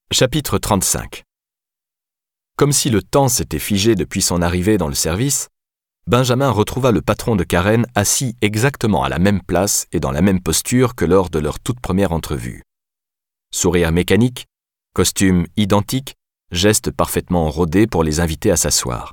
Chapitre 35. Comme si le temps s'était figé depuis son arrivée dans le service, Benjamin retrouva le patron de Karen assis exactement à la même place et dans la même posture que lors de leur toute première entrevue. Sourire mécanique, costume identique, gestes parfaitement rodés pour les inviter à s'asseoir.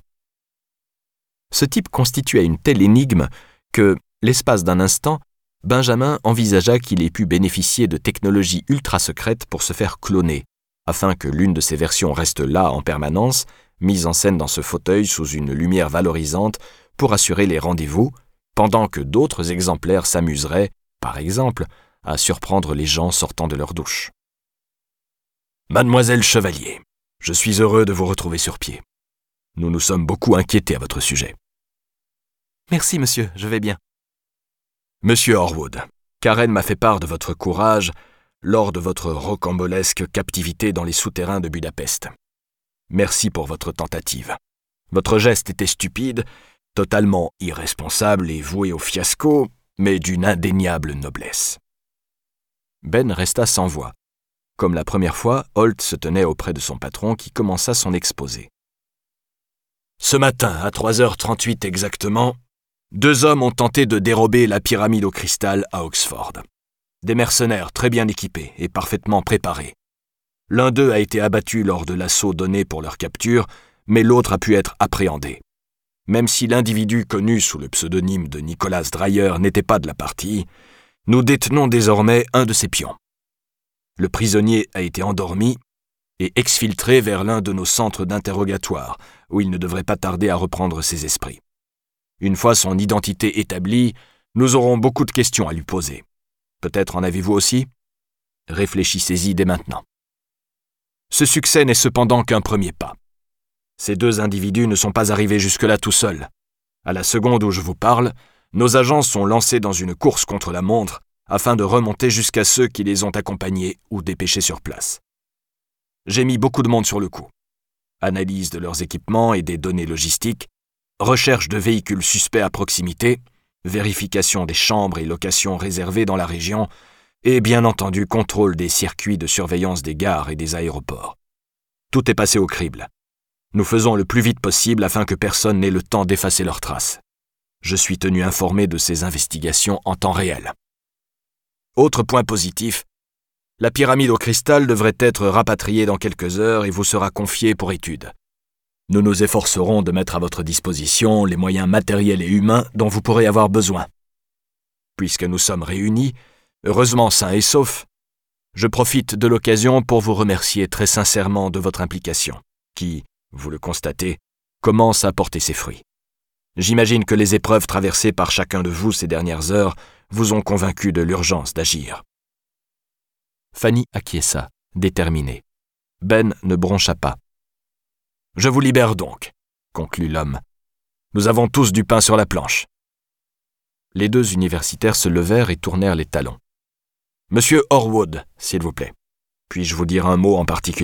Ce type constituait une telle énigme que, l'espace d'un instant, Benjamin envisagea qu'il ait pu bénéficier de technologies ultra secrètes pour se faire cloner, afin que l'une de ses versions reste là en permanence, mise en scène dans ce fauteuil sous une lumière valorisante pour assurer les rendez-vous, pendant que d'autres exemplaires s'amuseraient, par exemple, à surprendre les gens sortant de leur douche. « Mademoiselle Chevalier, je suis heureux de vous retrouver sur pied. Nous nous sommes beaucoup inquiétés à votre sujet. »« Merci, monsieur, je vais bien. »« Monsieur Horwood, Karen m'a fait part de votre courage lors de votre rocambolesque captivité dans les souterrains de Budapest. Merci pour votre tentative. Votre geste était stupide, totalement irresponsable et voué au fiasco, mais d'une indéniable noblesse. » Ben resta sans voix. Comme la première fois, Holt se tenait auprès de son patron qui commença son exposé. « Ce matin, à 3h38 exactement, 2 hommes ont tenté de dérober la pyramide au cristal à Oxford. Des mercenaires très bien équipés et parfaitement préparés. L'un d'eux a été abattu lors de l'assaut donné pour leur capture, mais l'autre a pu être appréhendé. Même si l'individu connu sous le pseudonyme de Nicolas Dreyer n'était pas de la partie, nous détenons désormais un de ses pions. Le prisonnier a été endormi et exfiltré vers l'un de nos centres d'interrogatoire, où il ne devrait pas tarder à reprendre ses esprits. Une fois son identité établie, nous aurons beaucoup de questions à lui poser. Peut-être en avez-vous aussi ? Réfléchissez-y dès maintenant. Ce succès n'est cependant qu'un premier pas. Ces 2 individus ne sont pas arrivés jusque-là tout seuls. À la seconde où je vous parle, nos agents sont lancés dans une course contre la montre afin de remonter jusqu'à ceux qui les ont accompagnés ou dépêchés sur place. J'ai mis beaucoup de monde sur le coup. Analyse de leurs équipements et des données logistiques, recherche de véhicules suspects à proximité, vérification des chambres et locations réservées dans la région, et bien entendu contrôle des circuits de surveillance des gares et des aéroports. Tout est passé au crible. Nous faisons le plus vite possible afin que personne n'ait le temps d'effacer leurs traces. Je suis tenu informé de ces investigations en temps réel. Autre point positif, la pyramide au cristal devrait être rapatriée dans quelques heures et vous sera confiée pour étude. Nous nous efforcerons de mettre à votre disposition les moyens matériels et humains dont vous pourrez avoir besoin. Puisque nous sommes réunis, heureusement sains et saufs, je profite de l'occasion pour vous remercier très sincèrement de votre implication, qui, vous le constatez, commence à porter ses fruits. J'imagine que les épreuves traversées par chacun de vous ces dernières heures vous ont convaincu de l'urgence d'agir. Fanny acquiesça, déterminée. Ben ne broncha pas. « Je vous libère donc, » conclut l'homme. « Nous avons tous du pain sur la planche. » Les 2 universitaires se levèrent et tournèrent les talons. « Monsieur Horwood, s'il vous plaît. Puis-je vous dire un mot en particulier ?»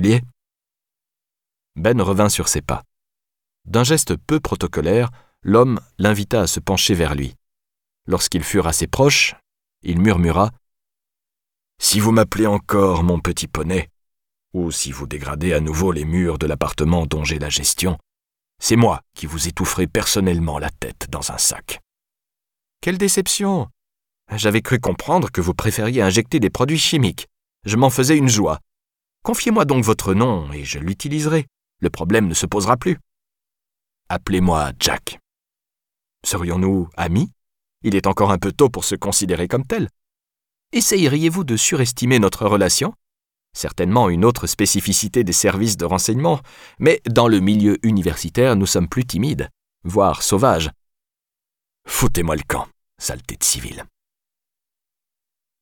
Ben revint sur ses pas. D'un geste peu protocolaire, l'homme l'invita à se pencher vers lui. Lorsqu'ils furent assez proches, il murmura « Si vous m'appelez encore mon petit poney, ou si vous dégradez à nouveau les murs de l'appartement dont j'ai la gestion, c'est moi qui vous étoufferai personnellement la tête dans un sac. » « Quelle déception ! J'avais cru comprendre que vous préfériez injecter des produits chimiques. Je m'en faisais une joie. Confiez-moi donc votre nom et je l'utiliserai. Le problème ne se posera plus. » « Appelez-moi Jack. » « Serions-nous amis ? Il est encore un peu tôt pour se considérer comme tel. Essayeriez-vous de surestimer notre relation ? Certainement une autre spécificité des services de renseignement, mais dans le milieu universitaire, nous sommes plus timides, voire sauvages. Foutez-moi le camp, saleté de civil.